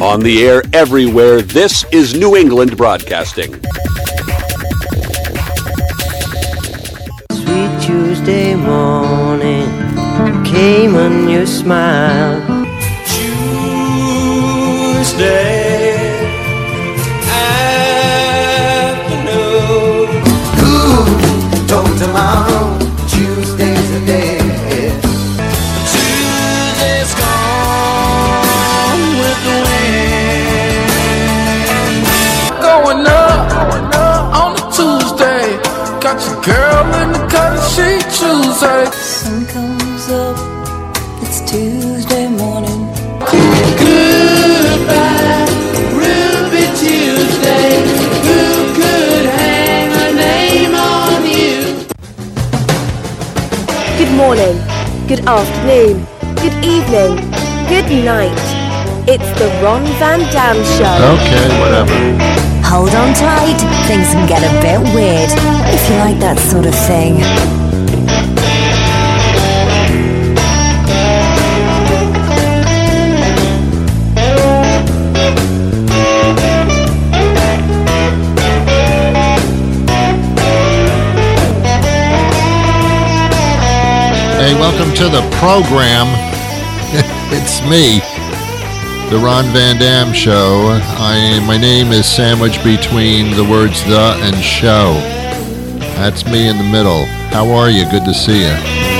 On the air everywhere, this is New England Broadcasting. Sweet Tuesday morning, came on your smile. Tuesday afternoon. Ooh, don't tomorrow, Tuesday's a day. Tuesday's gone with the wind. Going up on a Tuesday. Got your girl in the cut, she Tuesday. Sun comes up, it's Tuesday morning. Goodbye, Ruby Tuesday. Who could hang a name on you? Good morning, good afternoon, good evening, good night. It's the Ron Van Dam Show. Okay, whatever. Hold on tight, things can get a bit weird, if you like that sort of thing. Hey, welcome to the program. It's me, the Ron Van Dam Show. My name is sandwiched between the words "the" and "show." That's me in the middle. How are you? Good to see you.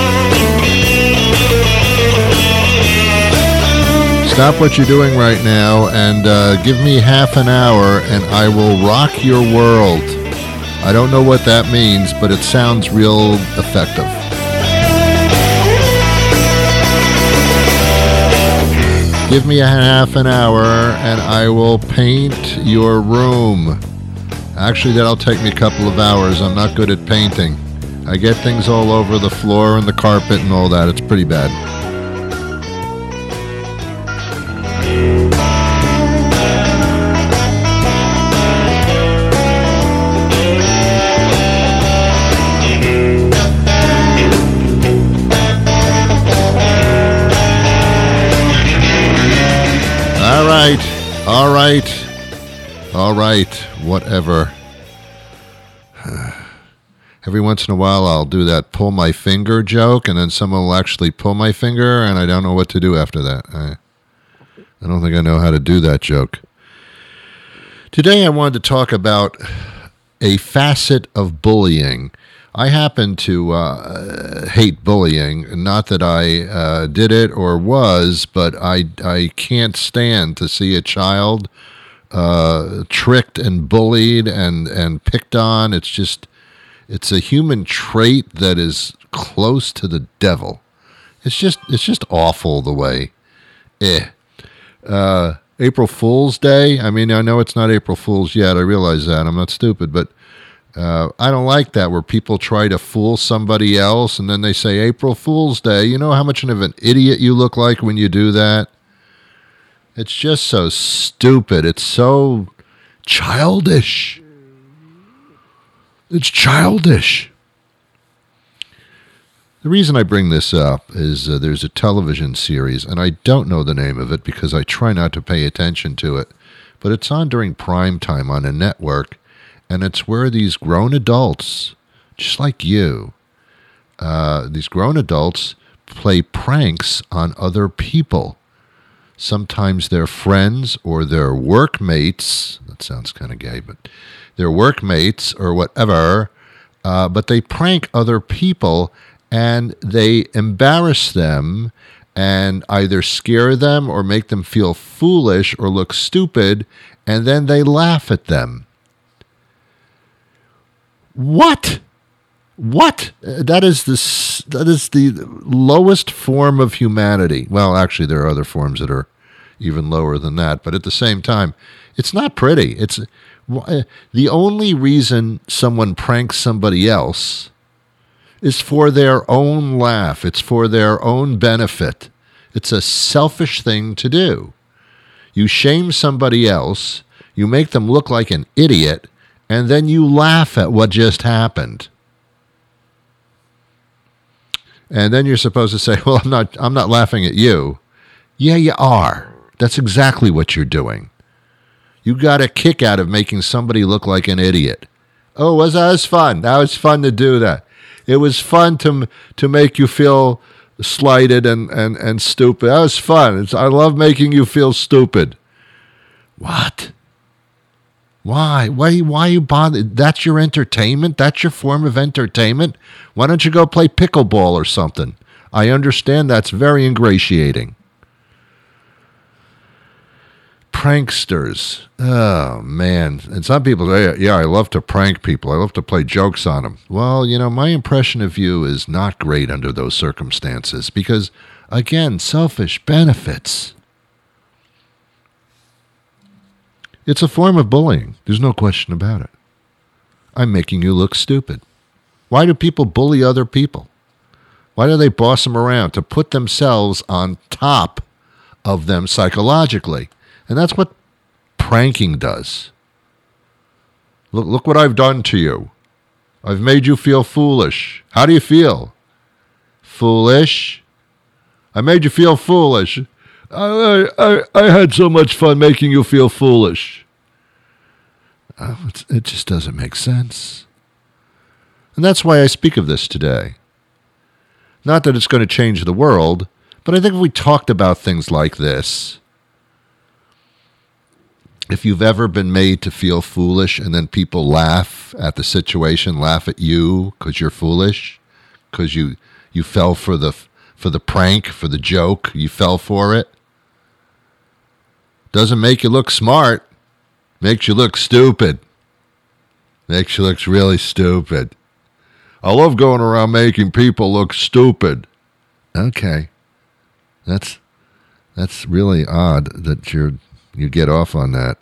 Stop what you're doing right now and give me half an hour and I will rock your world. I don't know what that means, but it sounds real effective. Give me a half an hour and I will paint your room. Actually, that'll take me a couple of hours. I'm not good at painting. I get things all over the floor and the carpet and all that. It's pretty bad. All right, whatever. Every once in a while I'll do that pull my finger joke, and then someone will actually pull my finger, and I don't know what to do after that. I don't think I know how to do that joke. Today I wanted to talk about a facet of bullying. I happen to hate bullying. Not that I did it or was, but I can't stand to see a child tricked and bullied and picked on. It's a human trait that is close to the devil. It's just awful the way. April Fool's Day. I mean, I know it's not April Fool's yet. I realize that. I'm not stupid, but I don't like that where people try to fool somebody else and then they say April Fool's Day. You know how much of an idiot you look like when you do that? It's just so stupid. It's so childish. It's childish. The reason I bring this up is there's a television series, and I don't know the name of it because I try not to pay attention to it, but it's on during prime time on a network. And it's where these grown adults, just like you, these grown adults play pranks on other people. Sometimes their friends or their workmates, that sounds kind of gay, but their workmates or whatever, but they prank other people and they embarrass them and either scare them or make them feel foolish or look stupid, and then they laugh at them. What? That is the lowest form of humanity. Well, actually, there are other forms that are even lower than that. But at the same time, it's not pretty. It's the only reason someone pranks somebody else is for their own laugh. It's for their own benefit. It's a selfish thing to do. You shame somebody else. You make them look like an idiot. And then you laugh at what just happened. And then you're supposed to say, well, I'm not laughing at you. Yeah, you are. That's exactly what you're doing. You got a kick out of making somebody look like an idiot. Oh, that was fun. That was fun to do that. It was fun to make you feel slighted and stupid. That was fun. I love making you feel stupid. What? Why? Why you bothered? That's your entertainment? That's your form of entertainment? Why don't you go play pickleball or something? I understand that's very ingratiating. Pranksters. Oh, man. And some people say, yeah, I love to prank people. I love to play jokes on them. Well, my impression of you is not great under those circumstances because, again, selfish benefits. It's a form of bullying. There's no question about it. I'm making you look stupid. Why do people bully other people? Why do they boss them around? To put themselves on top of them psychologically. And that's what pranking does. Look what I've done to you. I've made you feel foolish. How do you feel? Foolish? I made you feel foolish. I had so much fun making you feel foolish. It just doesn't make sense. And that's why I speak of this today. Not that it's going to change the world, but I think if we talked about things like this, if you've ever been made to feel foolish and then people laugh at the situation, laugh at you because you're foolish, because you fell for the prank, for the joke, you fell for it, doesn't make you look smart, makes you look stupid. Makes you look really stupid. I love going around making people look stupid. Okay. That's really odd that you get off on that.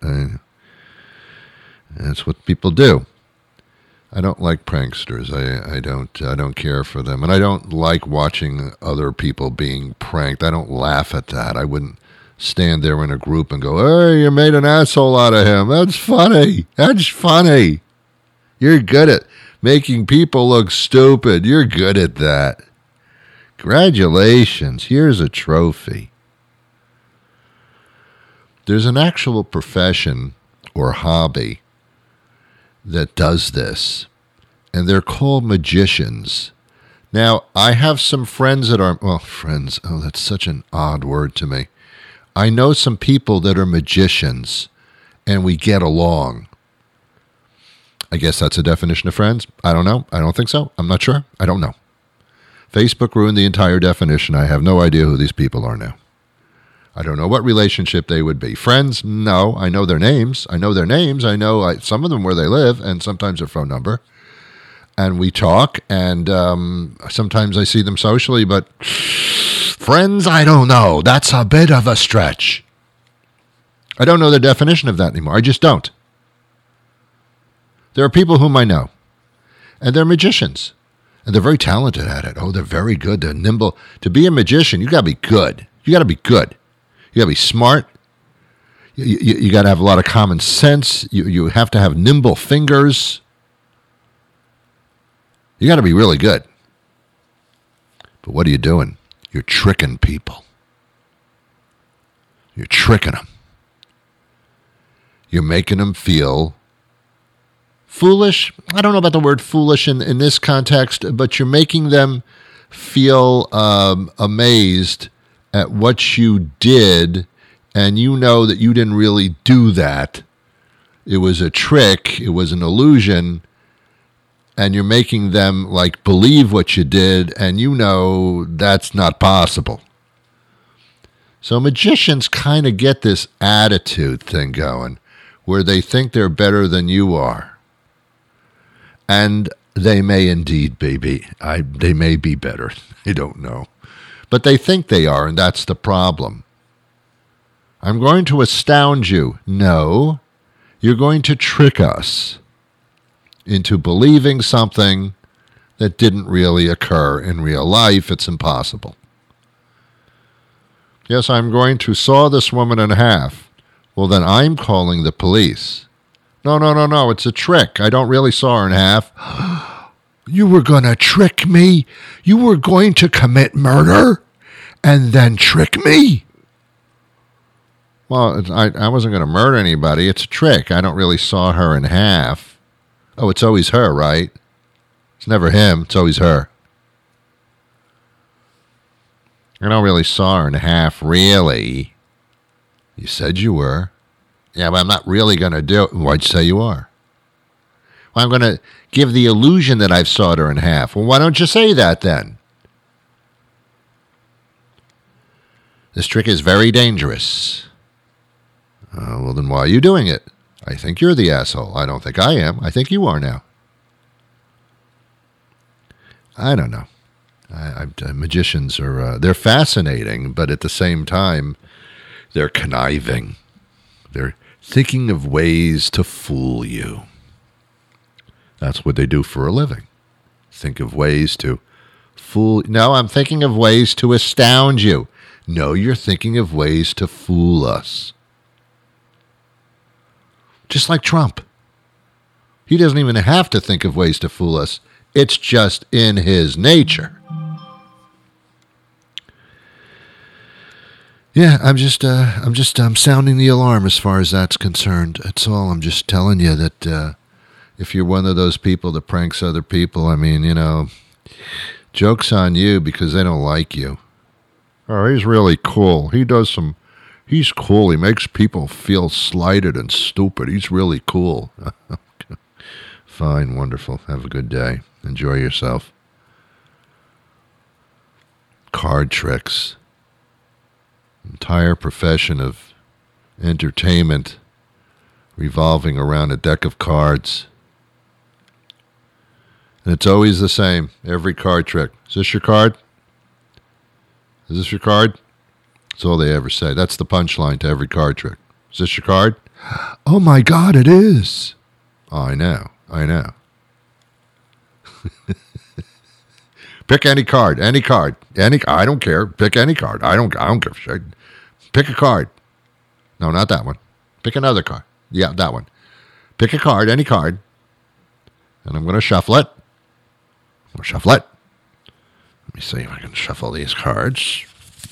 That's what people do. I don't like pranksters. I don't care for them, and I don't like watching other people being pranked. I don't laugh at that. I wouldn't stand there in a group and go, "Hey, you made an asshole out of him. That's funny. That's funny. You're good at making people look stupid. You're good at that. Congratulations. Here's a trophy." There's an actual profession or hobby that does this, and they're called magicians. Now, I have some friends that are, friends, that's such an odd word to me. I know some people that are magicians, and we get along. I guess that's a definition of friends. I don't know. I don't think so. I'm not sure. I don't know. Facebook ruined the entire definition. I have no idea who these people are now. I don't know what relationship they would be. Friends? No. I know their names. I know some of them where they live and sometimes their phone number. And we talk, and sometimes I see them socially, but friends, I don't know. That's a bit of a stretch. I don't know the definition of that anymore. I just don't. There are people whom I know, and they're magicians, and they're very talented at it. Oh, they're very good. They're nimble. To be a magician, you got to be good. You got to be good. You got to be smart. You got to have a lot of common sense. You have to have nimble fingers. You got to be really good. But what are you doing? You're tricking people. You're tricking them. You're making them feel foolish. I don't know about the word foolish in this context, but you're making them feel amazed at what you did, and you know that you didn't really do that. It was a trick. It was an illusion. And you're making them believe what you did, and you know that's not possible. So magicians kind of get this attitude thing going where they think they're better than you are. And they may indeed be. They may be better. I don't know. But they think they are, and that's the problem. I'm going to astound you. No, you're going to trick us into believing something that didn't really occur in real life. It's impossible. Yes, I'm going to saw this woman in half. Well, then I'm calling the police. No, it's a trick. I don't really saw her in half. You were going to trick me? You were going to commit murder and then trick me? Well, I wasn't going to murder anybody. It's a trick. I don't really saw her in half. Oh, it's always her, right? It's never him. It's always her. I don't really saw her in half, really. You said you were. Yeah, but I'm not really going to do it. Why'd you say you are? Well, I'm going to give the illusion that I've sawed her in half. Well, why don't you say that then? This trick is very dangerous. Well, then why are you doing it? I think you're the asshole. I don't think I am. I think you are now. I don't know. Magicians are, they're fascinating, but at the same time, they're conniving. They're thinking of ways to fool you. That's what they do for a living. Think of ways to fool. No, I'm thinking of ways to astound you. No, you're thinking of ways to fool us. Just like Trump. He doesn't even have to think of ways to fool us. It's just in his nature. Yeah, I'm sounding the alarm as far as that's concerned. That's all. I'm just telling you that if you're one of those people that pranks other people, I mean, you know, joke's on you because they don't like you. Oh, he's really cool. He's cool. He makes people feel slighted and stupid. He's really cool. Fine, wonderful. Have a good day. Enjoy yourself. Card tricks. Entire profession of entertainment revolving around a deck of cards. And it's always the same. Every card trick. Is this your card? Is this your card? That's all they ever say. That's the punchline to every card trick. Is this your card? Oh my God, it is. Oh, I know. Pick any card. I don't care. Pick any card. I don't give a shit. Pick a card. No, not that one. Pick another card. Yeah, that one. Pick a card, any card. And I'm going to shuffle it. Let me see if I can shuffle these cards.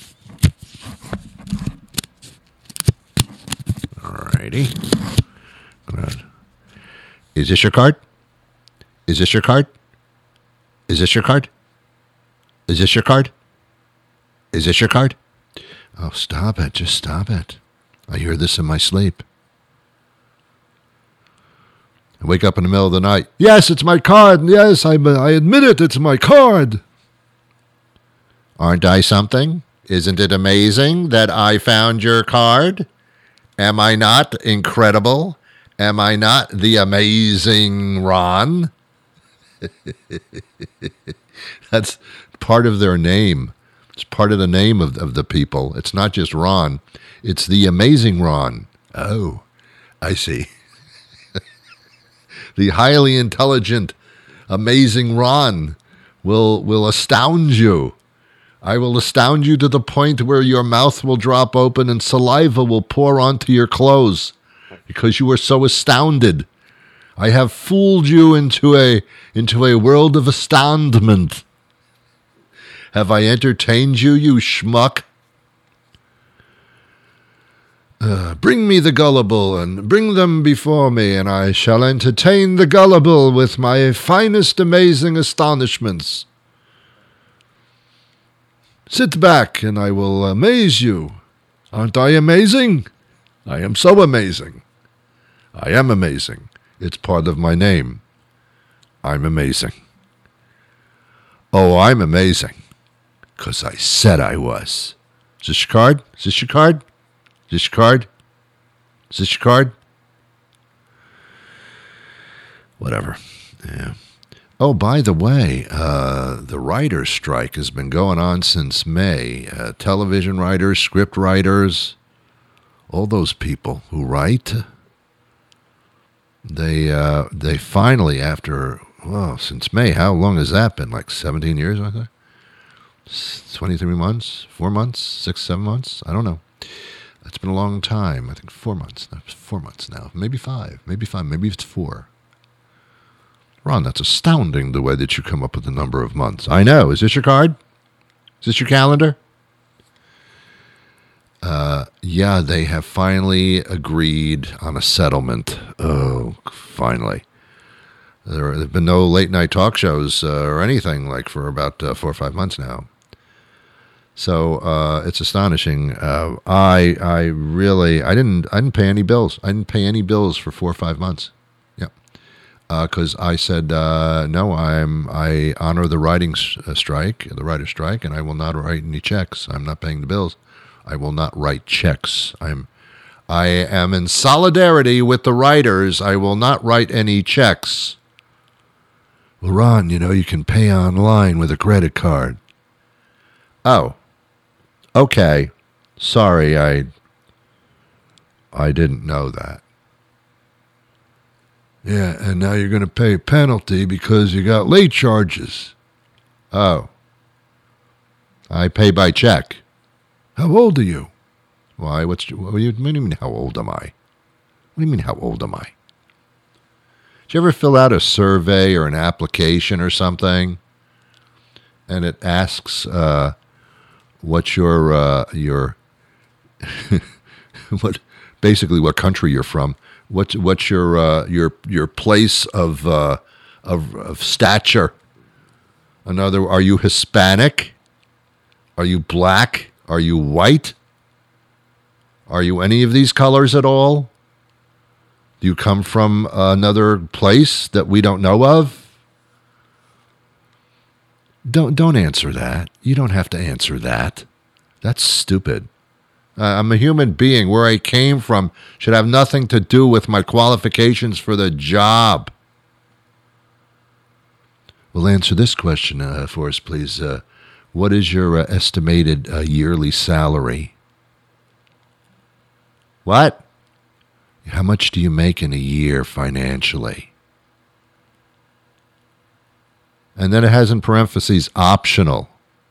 Alrighty. Good. Is this your card? Is this your card? Is this your card? Is this your card? Is this your card? Oh, stop it. Just stop it. I hear this in my sleep. I wake up in the middle of the night. Yes, it's my card. Yes, I admit it. It's my card. Aren't I something? Isn't it amazing that I found your card? Am I not incredible? Am I not the amazing Ron? That's part of their name. It's part of the name of the people. It's not just Ron. It's the amazing Ron. Oh, I see. The highly intelligent, amazing Ron will astound you. I will astound you to the point where your mouth will drop open and saliva will pour onto your clothes because you are so astounded. I have fooled you into a world of astoundment. Have I entertained you, you schmuck? Bring me the gullible, and bring them before me, and I shall entertain the gullible with my finest amazing astonishments. Sit back, and I will amaze you. Aren't I amazing? I am so amazing. I am amazing. It's part of my name. I'm amazing. Oh, I'm amazing. 'Cause I said I was. Is this your card? Is this your card? Is this your card? Is this your card? Whatever. Yeah. Oh, by the way, the writer's strike has been going on since May. Television writers, script writers, all those people who write, they finally, after, since May, how long has that been? Like 17 years, I think? 23 months? 4 months? 6, 7 months? I don't know. It's been a long time. I think 4 months. That's 4 months now. Maybe 5. Maybe it's 4. Ron, that's astounding the way that you come up with the number of months. I know. Is this your card? Is this your calendar? Yeah, they have finally agreed on a settlement. Oh, finally. There have been no late night talk shows or anything like for about 4 or 5 months now. So it's astonishing. I didn't pay any bills. I didn't pay any bills for 4 or 5 months. Yeah, because I said no. I honor the writing strike, the writer's strike, and I will not write any checks. I'm not paying the bills. I will not write checks. I am in solidarity with the writers. I will not write any checks. Well, Ron, you can pay online with a credit card. Oh, okay. Sorry, I didn't know that. Yeah, and now you're going to pay a penalty because you got late charges. Oh. I pay by check. How old are you? Why? What do you mean, how old am I? What do you mean, how old am I? Did you ever fill out a survey or an application or something, and it asks what's your what country you're from? What's your place of stature? Are you Hispanic? Are you black? Are you white? Are you any of these colors at all? Do you come from another place that we don't know of? Don't answer that. You don't have to answer that. That's stupid. I'm a human being. Where I came from should have nothing to do with my qualifications for the job. Well, answer this question for us, please. What is your estimated yearly salary? What? How much do you make in a year financially? And then it has in parentheses, optional.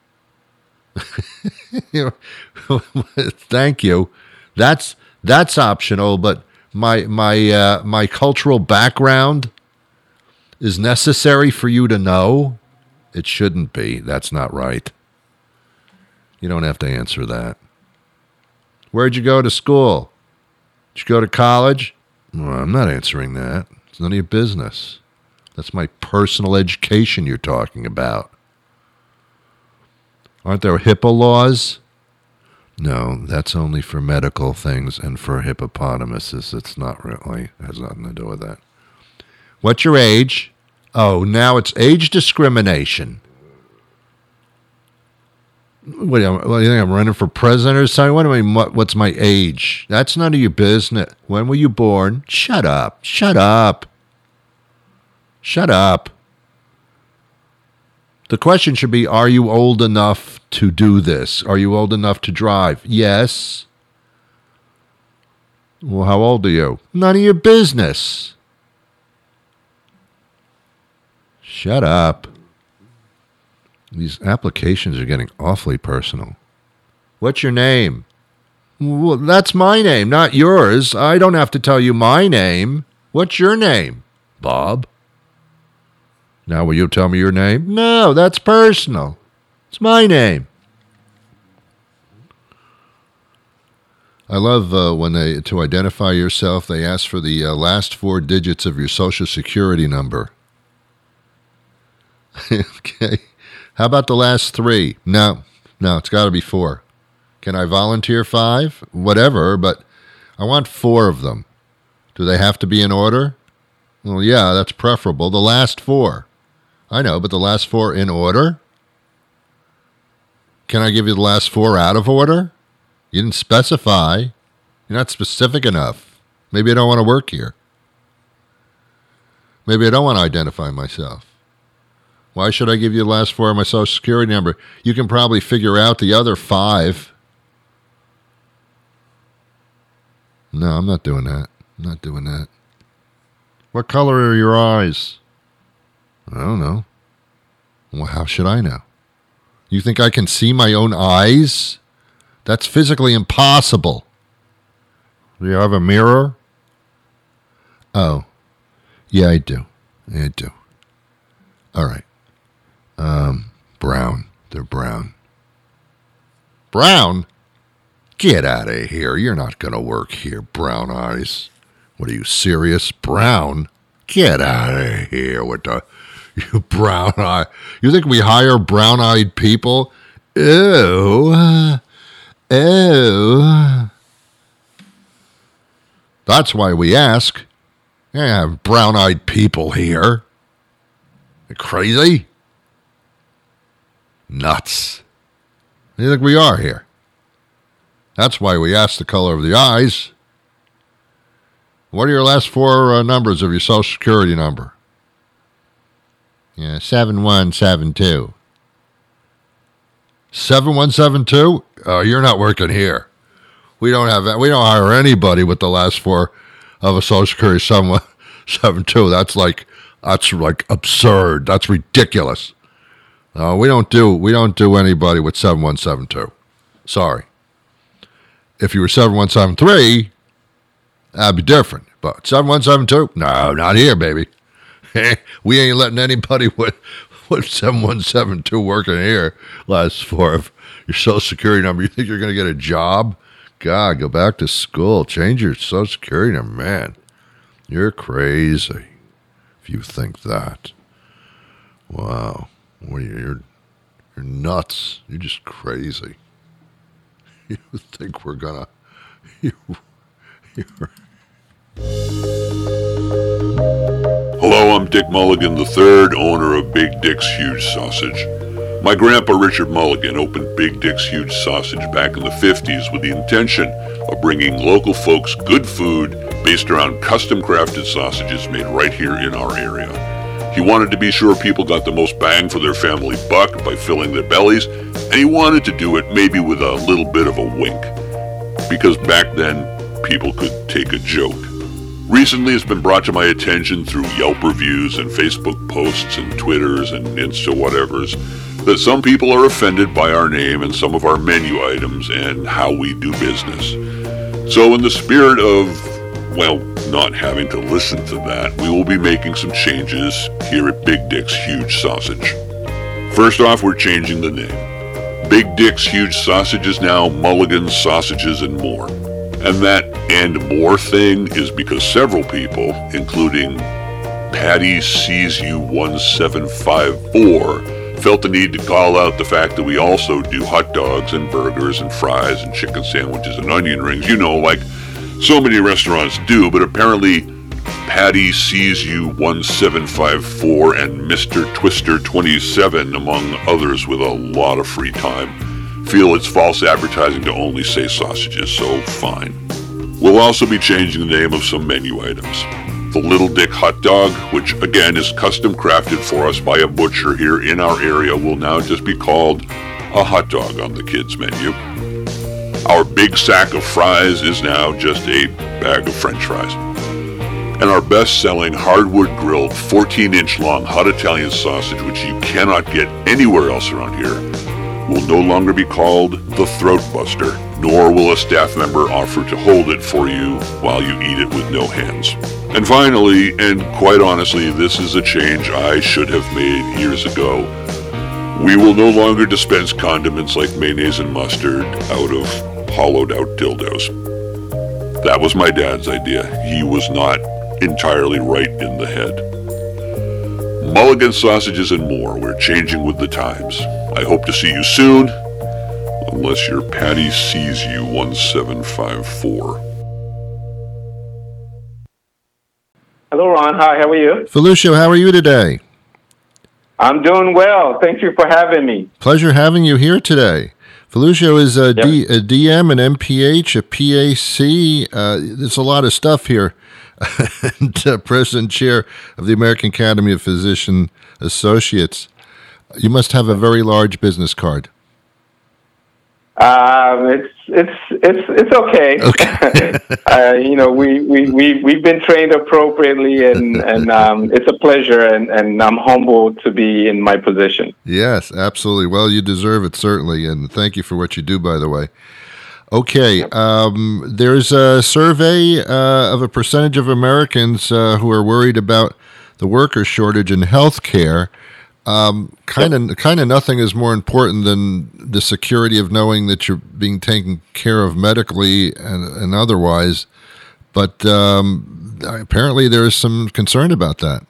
Thank you. That's optional, but my cultural background is necessary for you to know. It shouldn't be. That's not right. You don't have to answer that. Where'd you go to school? Did you go to college? Well, I'm not answering that. It's none of your business. That's my personal education you're talking about. Aren't there HIPAA laws? No, that's only for medical things and for hippopotamuses. It's not really, it has nothing to do with that. What's your age? Oh, now it's age discrimination. What do you think I'm running for president or something? What do I mean? What's my age? That's none of your business. When were you born? Shut up. Shut up. Shut up. The question should be, are you old enough to do this? Are you old enough to drive? Yes. Well, how old are you? None of your business. Shut up. These applications are getting awfully personal. What's your name? Well, that's my name, not yours. I don't have to tell you my name. What's your name? Bob. Now will you tell me your name? No, that's personal. It's my name. I love when to identify yourself, they ask for the last 4 digits of your Social Security number. Okay. How about the last 3? No, it's got to be 4. Can I volunteer 5? Whatever, but I want 4 of them. Do they have to be in order? Well, yeah, that's preferable. The last 4. I know, but the last 4 in order? Can I give you the last 4 out of order? You didn't specify. You're not specific enough. Maybe I don't want to work here. Maybe I don't want to identify myself. Why should I give you the last 4 of my Social Security number? You can probably figure out the other 5. No, I'm not doing that. I'm not doing that. What color are your eyes? I don't know. Well, how should I know? You think I can see my own eyes? That's physically impossible. Do you have a mirror? Oh, yeah, I do. I do. All right. Brown. They're brown. Brown? Get out of here. You're not going to work here, Brown Eyes. What are you, serious? Brown? Get out of here with the you brown eye. You think we hire brown-eyed people? Ew. Ew. That's why we ask. Yeah, brown-eyed people here. You crazy? Nuts. What do you think we are here? That's why we ask the color of the eyes. What are your last four numbers of your Social Security number? Yeah, 7172. 7172? Oh, you're not working here. We don't hire anybody with the last four of a Social Security 7172. That's like absurd. That's ridiculous. We don't do anybody with 7172. Sorry. If you were 7173, that'd be different. But 7172? No, not here, baby. We ain't letting anybody with 7172 working here. Last four of your Social Security number. You think you're going to get a job? God, go back to school. Change your Social Security number. Man, you're crazy if you think that. Wow. You're nuts. You're just crazy. You think we're going to... Hello, I'm Dick Mulligan III, owner of Big Dick's Huge Sausage. My grandpa Richard Mulligan opened Big Dick's Huge Sausage back in the 50s with the intention of bringing local folks good food based around custom-crafted sausages made right here in our area. He wanted to be sure people got the most bang for their family buck by filling their bellies, and he wanted to do it maybe with a little bit of a wink, because back then, people could take a joke. Recently, it's been brought to my attention through Yelp reviews and Facebook posts and Twitters and Insta whatevers that some people are offended by our name and some of our menu items and how we do business. So in the spirit of, well, not having to listen to that, we will be making some changes here at Big Dick's Huge Sausage. First off, we're changing the name. Big Dick's Huge Sausage is now Mulligan's Sausages and More. And that and more thing is because several people, including Patty Sees You 1754, felt the need to call out the fact that we also do hot dogs and burgers and fries and chicken sandwiches and onion rings, like so many restaurants do, but apparently Patty Sees You 1754 and Mr. Twister 27, among others with a lot of free time, feel it's false advertising to only say sausages, so fine. We'll also be changing the name of some menu items. The Little Dick Hot Dog, which again is custom crafted for us by a butcher here in our area, will now just be called a hot dog on the kids' menu. Our big sack of fries is now just a bag of French fries. And our best-selling hardwood grilled 14-inch long hot Italian sausage, which you cannot get anywhere else around here, will no longer be called the Throat Buster, nor will a staff member offer to hold it for you while you eat it with no hands. And finally, and quite honestly, this is a change I should have made years ago, we will no longer dispense condiments like mayonnaise and mustard out of hollowed-out dildos. That was my dad's idea. He was not entirely right in the head. Mulligan Sausages and More. We're changing with the times. I hope to see you soon, unless your Patty Sees You 1754. Hello, Ron. Hi, how are you? Felucio, how are you today? I'm doing well. Thank you for having me. Pleasure having you here today. Felucio is a DM, an MPH, a PAC. There's a lot of stuff here. And President Chair of the American Academy of Physician Associates. You must have a very large business card. It's okay. We've been trained appropriately, and it's a pleasure, and I'm humbled to be in my position. Yes, absolutely. Well, you deserve it, certainly, and thank you for what you do, by the way. Okay, there's a survey of a percentage of Americans who are worried about the worker shortage in health care. Kind of nothing is more important than the security of knowing that you're being taken care of medically and otherwise. But apparently there is some concern about that.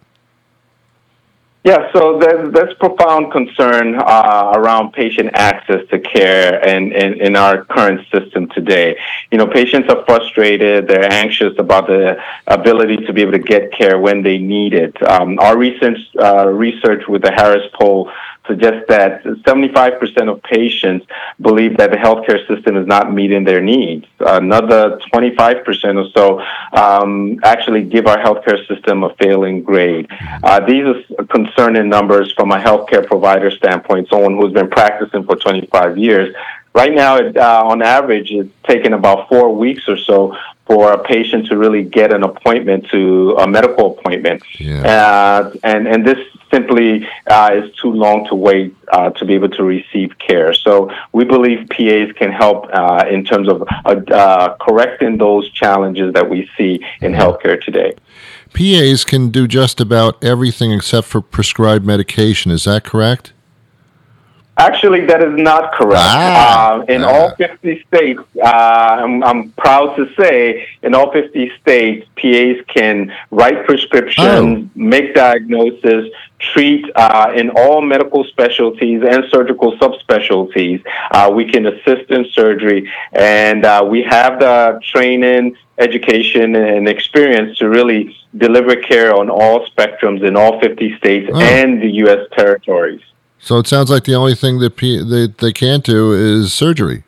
Yeah, so there's profound concern around patient access to care in our current system today. You know, patients are frustrated, they're anxious about the ability to be able to get care when they need it. Our recent research with the Harris Poll suggests that 75% of patients believe that the healthcare system is not meeting their needs. Another 25% or so actually give our healthcare system a failing grade. These are concerning numbers from a healthcare provider standpoint, someone who's been practicing for 25 years. Right now, on average, it's taken about 4 weeks or so for a patient to really get an appointment, to a medical appointment. Yeah. And this simply is too long to wait to be able to receive care. So we believe PAs can help in terms of correcting those challenges that we see in healthcare today. PAs can do just about everything except for prescribed medication. Is that correct? Actually, that is not correct. In all 50 states, I'm proud to say, in all 50 states, PAs can write prescriptions, make diagnosis, treat in all medical specialties and surgical subspecialties. We can assist in surgery, and we have the training, education, and experience to really deliver care on all spectrums in all 50 states and the U.S. territories. So it sounds like the only thing that they can't do is surgery.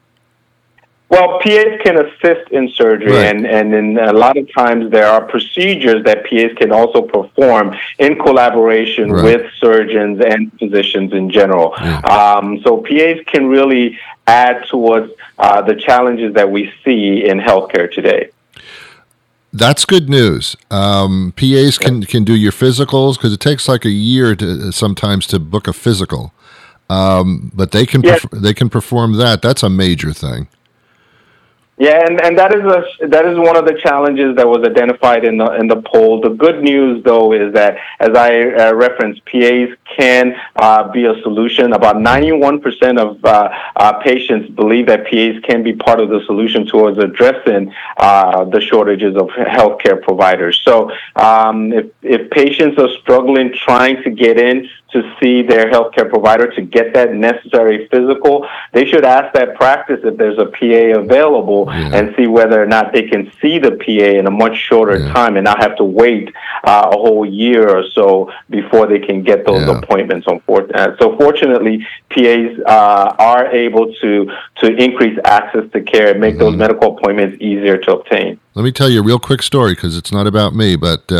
Well, PAs can assist in surgery, right. and in a lot of times there are procedures that PAs can also perform in collaboration right. with surgeons and physicians in general. Yeah. So PAs can really add towards the challenges that we see in healthcare today. That's good news. PAs can do your physicals, because it takes like a year sometimes to book a physical, but they can they can perform that. That's a major thing. Yeah, and that is one of the challenges that was identified in the poll. The good news, though, is that, as I referenced, PAs can be a solution. About 91% of patients believe that PAs can be part of the solution towards addressing the shortages of healthcare providers. So if patients are struggling trying to get in to see their healthcare provider to get that necessary physical, they should ask that practice if there's a PA available and see whether or not they can see the PA in a much shorter time and not have to wait a whole year or so before they can get those appointments. So fortunately, PAs are able to increase access to care and make those medical appointments easier to obtain. Let me tell you a real quick story, because it's not about me, but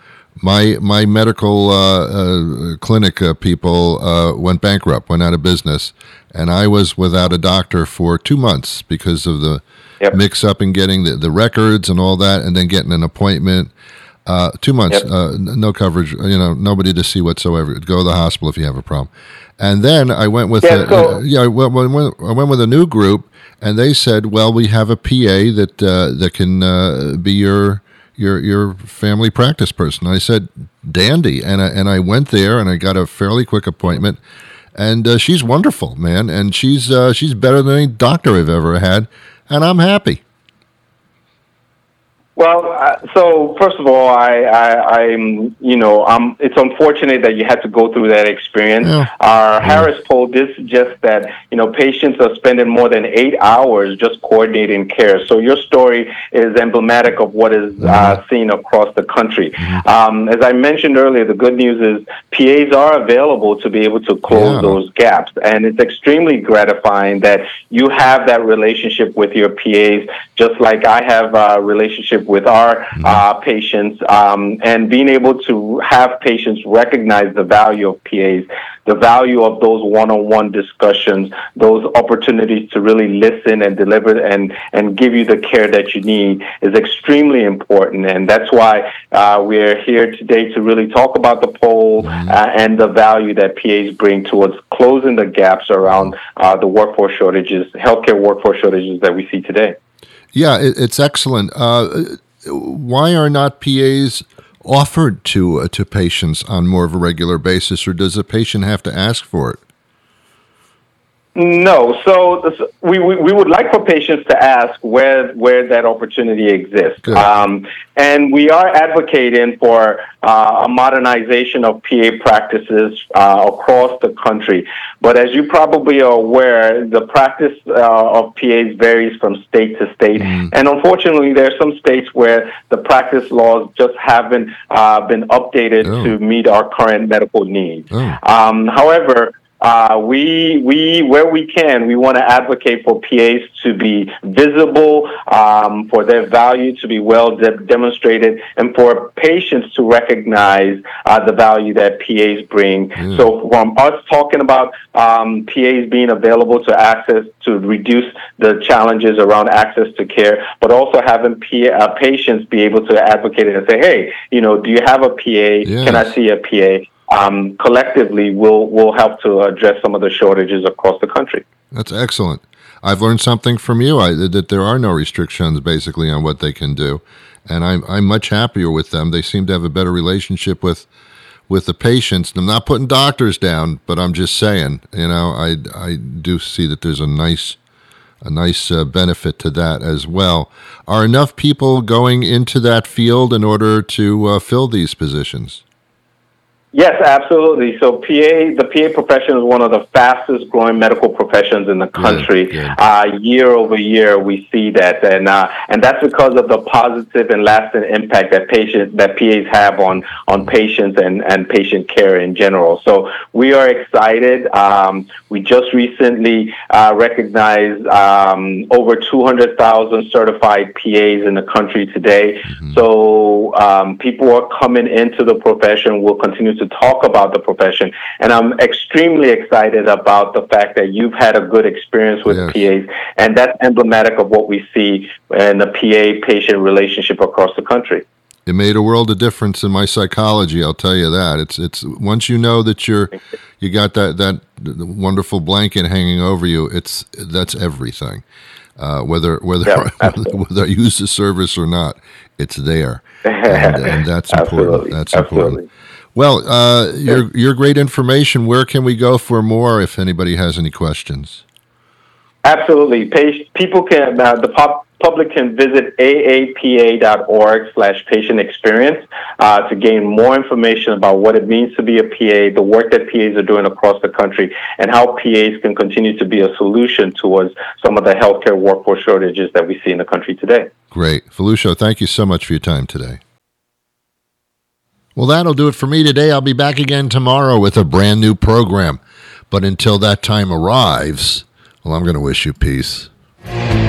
my medical clinic people went bankrupt, went out of business, and I was without a doctor for 2 months because of the mix-up in getting the records and all that, and then getting an appointment. 2 months, no coverage, nobody to see whatsoever. Go to the hospital if you have a problem. And then I went with I went with a new group, and they said, well, we have a PA that can be your family practice person. I said, dandy. And I went there, and I got a fairly quick appointment, and she's wonderful, man. And she's better than any doctor I've ever had, and I'm happy. Well, so first of all, it's unfortunate that you had to go through that experience. Our Harris poll did suggest that, patients are spending more than 8 hours just coordinating care. So your story is emblematic of what is seen across the country. As I mentioned earlier, the good news is PAs are available to be able to close those gaps. And it's extremely gratifying that you have that relationship with your PAs, just like I have a relationship with our patients, and being able to have patients recognize the value of PAs, the value of those one-on-one discussions, those opportunities to really listen and deliver and give you the care that you need is extremely important. And that's why we're here today to really talk about the poll and the value that PAs bring towards closing the gaps around the workforce shortages, healthcare workforce shortages that we see today. Yeah, it's excellent. Why are not PAs offered to patients on more of a regular basis, or does the patient have to ask for it? No, so we would like for patients to ask where that opportunity exists, and we are advocating for a modernization of PA practices across the country. But as you probably are aware, the practice of PAs varies from state to state, and unfortunately, there are some states where the practice laws just haven't been updated to meet our current medical needs. However, where we can, we want to advocate for PAs to be visible, for their value to be well demonstrated, and for patients to recognize the value that PAs bring. So from us talking about PAs being available to access, to reduce the challenges around access to care, but also having patients be able to advocate and say, hey, do you have a PA? Can I see a PA? Collectively will help to address some of the shortages across the country. That's excellent. I've learned something from you, that there are no restrictions basically on what they can do, and I'm much happier with them. They seem to have a better relationship with the patients. I'm not putting doctors down, but I'm just saying, I do see that there's a nice benefit to that as well. Are enough people going into that field in order to fill these positions? Yes, absolutely. So the PA profession is one of the fastest growing medical professions in the country. Year over year, we see that, and that's because of the positive and lasting impact that PAs have on patients and patient care in general. So we are excited. We just recently recognized over 200,000 certified PAs in the country today. So people are coming into the profession. We'll continue to talk about the profession, and I'm extremely excited about the fact that you've had a good experience with PAs, and that's emblematic of what we see in the PA-patient relationship across the country. It made a world of difference in my psychology, I'll tell you that. It's once you know that you got that wonderful blanket hanging over you, that's everything. Whether I use the service or not, it's there, and that's important. That's important. Well, your great information. Where can we go for more if anybody has any questions? Absolutely. People can, the public can visit aapa.org/patient experience to gain more information about what it means to be a PA, the work that PAs are doing across the country, and how PAs can continue to be a solution towards some of the healthcare workforce shortages that we see in the country today. Great. Felucio, thank you so much for your time today. Well, that'll do it for me today. I'll be back again tomorrow with a brand new program. But until that time arrives, well, I'm going to wish you peace.